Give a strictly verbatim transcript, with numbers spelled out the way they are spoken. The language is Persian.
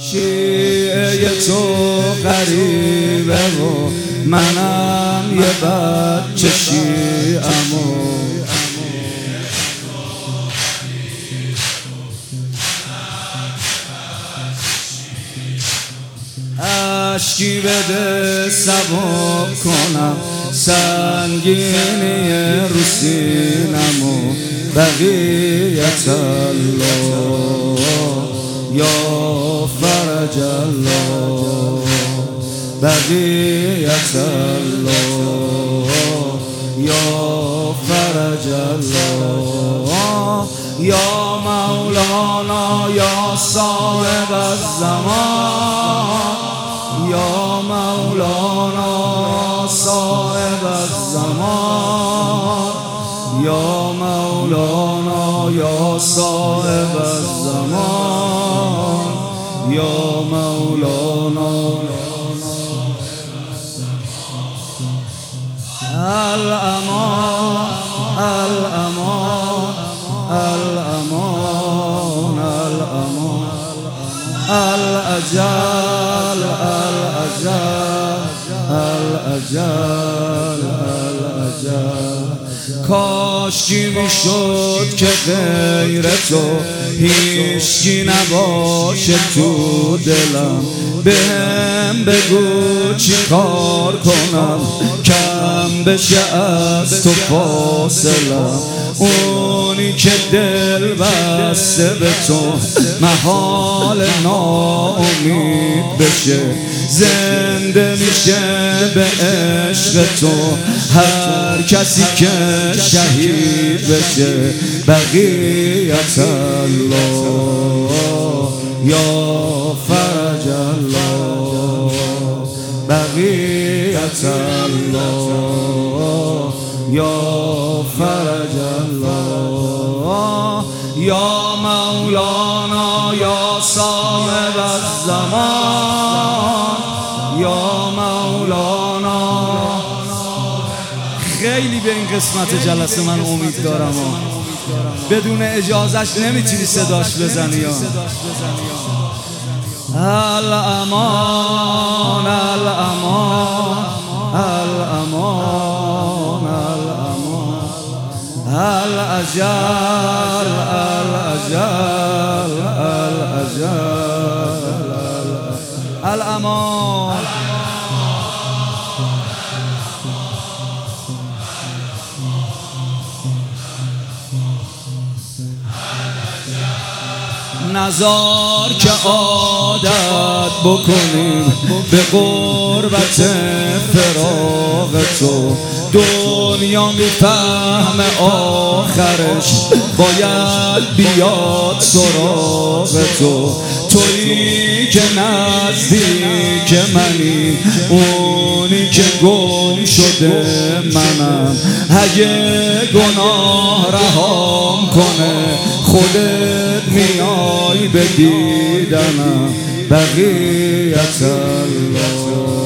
شیعه تو غریبه و منم یه بچه شیعم و اشکی بده سبک کنم سنگینی رو سینم و بقیت الله یا فرج الله بقیت الله یا فرج الله یا مولانا یا صاحب الزمان یا مولانا صاحب الزمان یا مولانا یا صاحب الزمان یا مولانا الامان الامان الامان الامان الاجل الاجل الاجل الاجل کاشکی میشد که غیر تو هیچکی نباشه تو دلم بهم بگو چی کار کنم کم بشه از تو فاصلم اونی که دل بسته به تو محال ناامید بشه زنده میشه به عشق تو هر کسی که شهید بشه بقیت الله یا فرج الله بقیت الله یا فرج الله یا مولانا یا صاحب الزمان یا مولانا. خیلی به این قسمت جلسه من امید دارم و بدون اجازهش نمیتونی صداش بزنی. الامان الامان الامان الامان الاجل الاجل الاجل الامان نزار که عادت بکنیم به قربت فراق تو دنیا میفهم آخرش باید بیاد سراغ تو تویی که نزدیک منی اونی که گم شده منم اگه گناه رهام کنه خودت میای به دیدنم بقیت الله